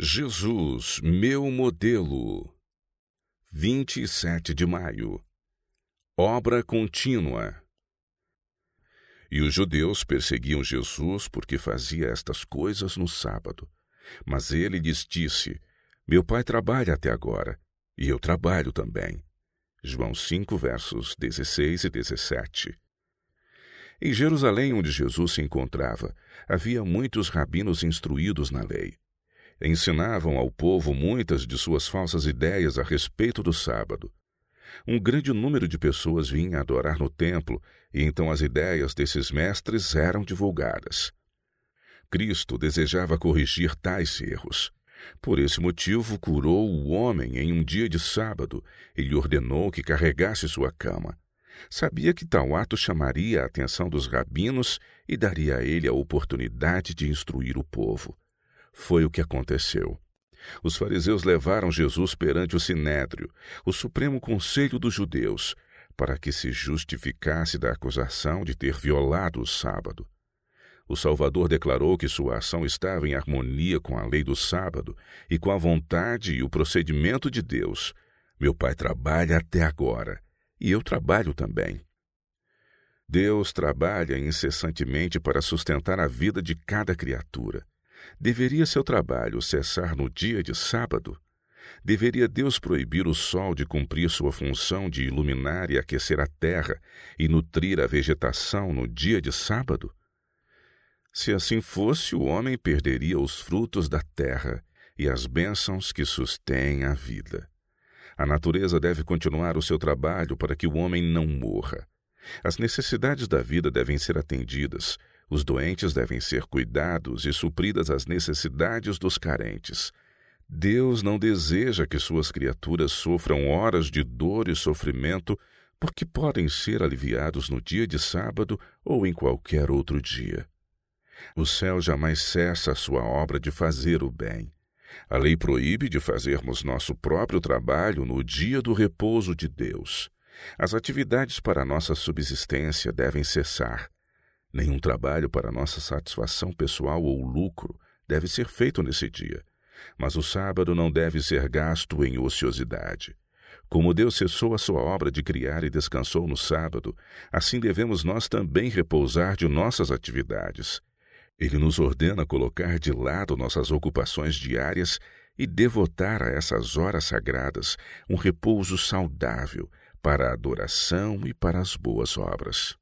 Jesus, meu modelo. 27 de maio. Obra contínua. E os judeus perseguiam Jesus porque fazia estas coisas no sábado. Mas ele lhes disse: Meu Pai trabalha até agora, e eu trabalho também. João 5, versos 16 e 17. Em Jerusalém, onde Jesus se encontrava, havia muitos rabinos instruídos na lei. Ensinavam ao povo muitas de suas falsas ideias a respeito do sábado. Um grande número de pessoas vinha adorar no templo, e então as ideias desses mestres eram divulgadas. Cristo desejava corrigir tais erros. Por esse motivo, curou o homem em um dia de sábado e lhe ordenou que carregasse sua cama. Sabia que tal ato chamaria a atenção dos rabinos e daria a ele a oportunidade de instruir o povo. Foi o que aconteceu. Os fariseus levaram Jesus perante o Sinédrio, o Supremo Conselho dos Judeus, para que se justificasse da acusação de ter violado o sábado. O Salvador declarou que sua ação estava em harmonia com a lei do sábado e com a vontade e o procedimento de Deus. Meu Pai trabalha até agora, e eu trabalho também. Deus trabalha incessantemente para sustentar a vida de cada criatura. Deveria seu trabalho cessar no dia de sábado? Deveria Deus proibir o sol de cumprir sua função de iluminar e aquecer a terra e nutrir a vegetação no dia de sábado? Se assim fosse, o homem perderia os frutos da terra e as bênçãos que sustêm a vida. A natureza deve continuar o seu trabalho para que o homem não morra. As necessidades da vida devem ser atendidas. Os doentes devem ser cuidados e supridas as necessidades dos carentes. Deus não deseja que suas criaturas sofram horas de dor e sofrimento, porque podem ser aliviados no dia de sábado ou em qualquer outro dia. O céu jamais cessa a sua obra de fazer o bem. A lei proíbe de fazermos nosso próprio trabalho no dia do repouso de Deus. As atividades para nossa subsistência devem cessar. Nenhum trabalho para nossa satisfação pessoal ou lucro deve ser feito nesse dia. Mas o sábado não deve ser gasto em ociosidade. Como Deus cessou a sua obra de criar e descansou no sábado, assim devemos nós também repousar de nossas atividades. Ele nos ordena colocar de lado nossas ocupações diárias e devotar a essas horas sagradas um repouso saudável para a adoração e para as boas obras.